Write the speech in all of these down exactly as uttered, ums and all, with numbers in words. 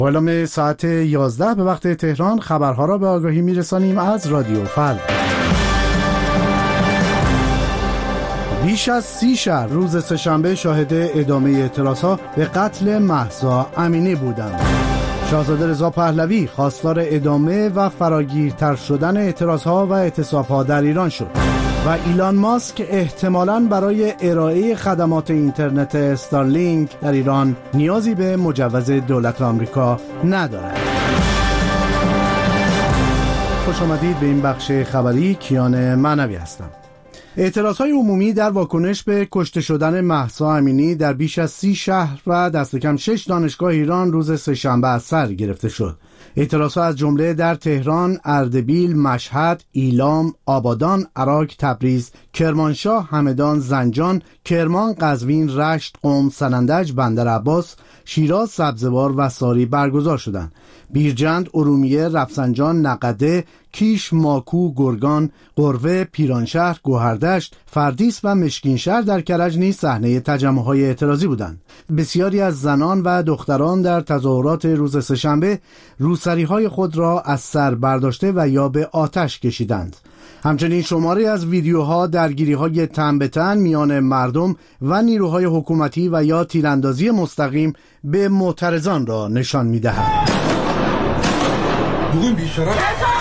بالام ساعت یازده به وقت تهران خبرها را به آگاهی میرسانیم از رادیو فردا. بیش از سی شهر روز سه‌شنبه شاهد ادامه اعتراضها به قتل مهسا امینی بودند. شاهزاده رضا پهلوی خواستار ادامه و فراگیرتر شدن اعتراضها و اعتصابها در ایران شد و ایلان ماسک احتمالاً برای ارائه خدمات اینترنت استارلینک در ایران نیازی به مجوز دولت آمریکا ندارد. خوش آمدید به این بخش خبری. کیان معنوی هستم. اعتراضهای عمومی در واکنش به کشته شدن مهسا امینی در بیش از سی شهر و دست کم شش دانشگاه ایران روز سه‌شنبه از سر گرفته شد. اعتراضها از جمله در تهران، اردبیل، مشهد، ایلام، آبادان، عراق، تبریز، کرمانشاه، همدان، زنجان، کرمان، قزوین، رشت، قم، سنندج، بندرعباس، شیراز، سبزوار و ساری برگزار شدند. بیرجند، ارومیه، رفسنجان، نقده، کیش، ماکو، گرگان، قروه، پیرانشهر، گوهردشت، فردیس و مشکینشهر در کرج نیز صحنه تجمع‌های اعتراضی بودند. بسیاری از زنان و دختران در تظاهرات روز سه‌شنبه روسری‌های خود را از سر برداشته و یا به آتش کشیدند. همچنین شماری از ویدیوها درگیری‌های تن به تن میان مردم و نیروهای حکومتی و یا تیراندازی مستقیم به معترضان را نشان می‌دهد. بگویم بیشتر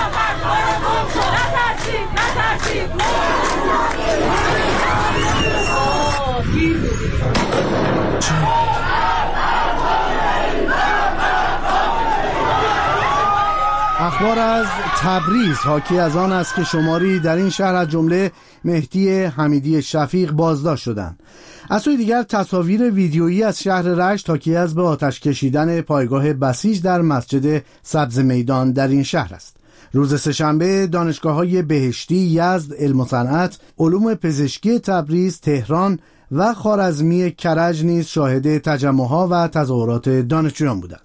اخبار از تبریز حاکی از آن است که شماری در این شهر از جمله مهدی حمیدی شفیق بازداشت شدند. از سوی دیگر تصاویر ویدیویی از شهر رشت حاکی از به آتش کشیدن پایگاه بسیج در مسجد سبز میدان در این شهر است. روز سه‌شنبه دانشگاه‌های بهشتی، یزد، علم و صنعت، علوم پزشکی تبریز، تهران و خوارزمی کرج نیز شاهد تجمع‌ها و تظاهرات دانشجویان بودند.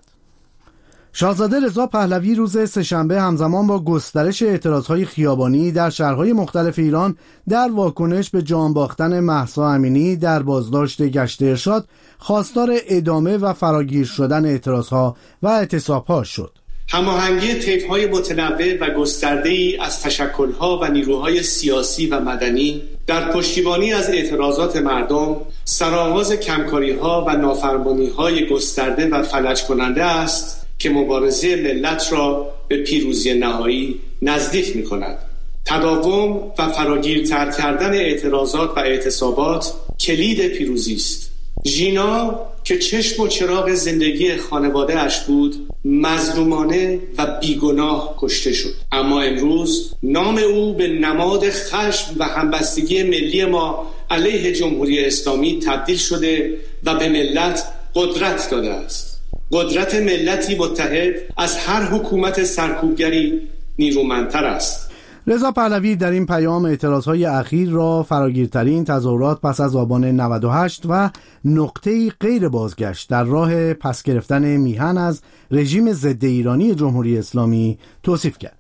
شاهزاده رضا پهلوی روز سه‌شنبه همزمان با گسترش اعتراضهای خیابانی در شهرهای مختلف ایران در واکنش به جان باختن مهسا امینی در بازداشت گشت ارشاد خواستار ادامه و فراگیر شدن اعتراضها و اعتصابها شد. هماهنگی طیف‌های متنوع و گسترده‌ای از تشکل‌ها و نیروهای سیاسی و مدنی در پشتیبانی از اعتراضات مردم سرآغاز کمکاری‌ها و نافرمانی‌های گسترده و فلج کننده است که مبارزه ملت را به پیروزی نهایی نزدیک می‌کند. تداوم و فراگیرتر کردن اعتراضات و اعتصابات کلید پیروزی است. ژینا که چشم و چراغ زندگی خانواده اش بود مظلومانه و بیگناه کشته شد، اما امروز نام او به نماد خشم و همبستگی ملی ما علیه جمهوری اسلامی تبدیل شده و به ملت قدرت داده است. قدرت ملتی متحد از هر حکومت سرکوبگری نیرومندتر است. رضا پهلوی در این پیام اعتراضهای اخیر را فراگیرترین تظاهرات پس از آبان نود و هشت و نقطه‌ای غیر بازگشت در راه پس گرفتن میهن از رژیم ضد ایرانی جمهوری اسلامی توصیف کرد.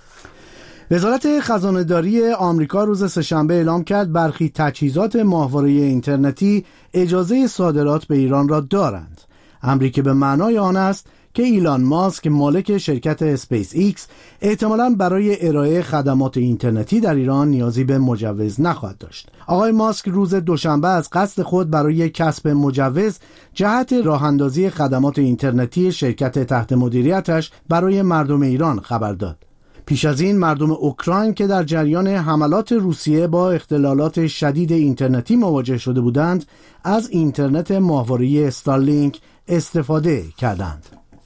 وزارت خزانه‌داری آمریکا روز سه‌شنبه اعلام کرد برخی تجهیزات ماهواره اینترنتی اجازه صادرات به ایران را دارند. امری که به معنای آن است که ایلان ماسک مالک شرکت اسپیس ایکس احتمالاً برای ارائه خدمات اینترنتی در ایران نیازی به مجوز نخواهد داشت. آقای ماسک روز دوشنبه از قصد خود برای کسب مجوز جهت راه‌اندازی خدمات اینترنتی شرکت تحت مدیریتش برای مردم ایران خبر داد. پیش از این مردم اوکراین که در جریان حملات روسیه با اختلالات شدید اینترنتی مواجه شده بودند از اینترنت ماهواره استارلینک استفاده کردند.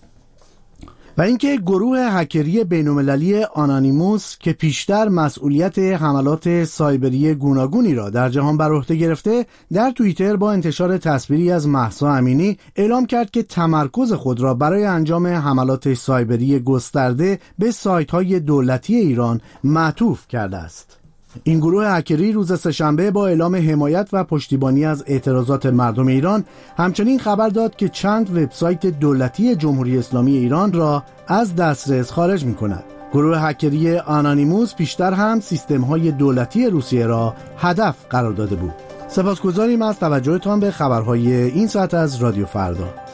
و اینکه گروه هکری بین‌المللی آنانیموس که پیشتر مسئولیت حملات سایبری گوناگونی را در جهان بر عهده گرفته در توییتر با انتشار تصویری از مهسا امینی اعلام کرد که تمرکز خود را برای انجام حملات سایبری گسترده به سایت‌های دولتی ایران معطوف کرده است. این گروه هکری روز سه‌شنبه با اعلام حمایت و پشتیبانی از اعتراضات مردم ایران همچنین خبر داد که چند وبسایت دولتی جمهوری اسلامی ایران را از دسترس خارج می‌کند. گروه هکری آنانیموس پیشتر هم سیستم‌های دولتی روسیه را هدف قرار داده بود. سپاسگزاریم از توجهتان به خبرهای این ساعت از رادیو فردا.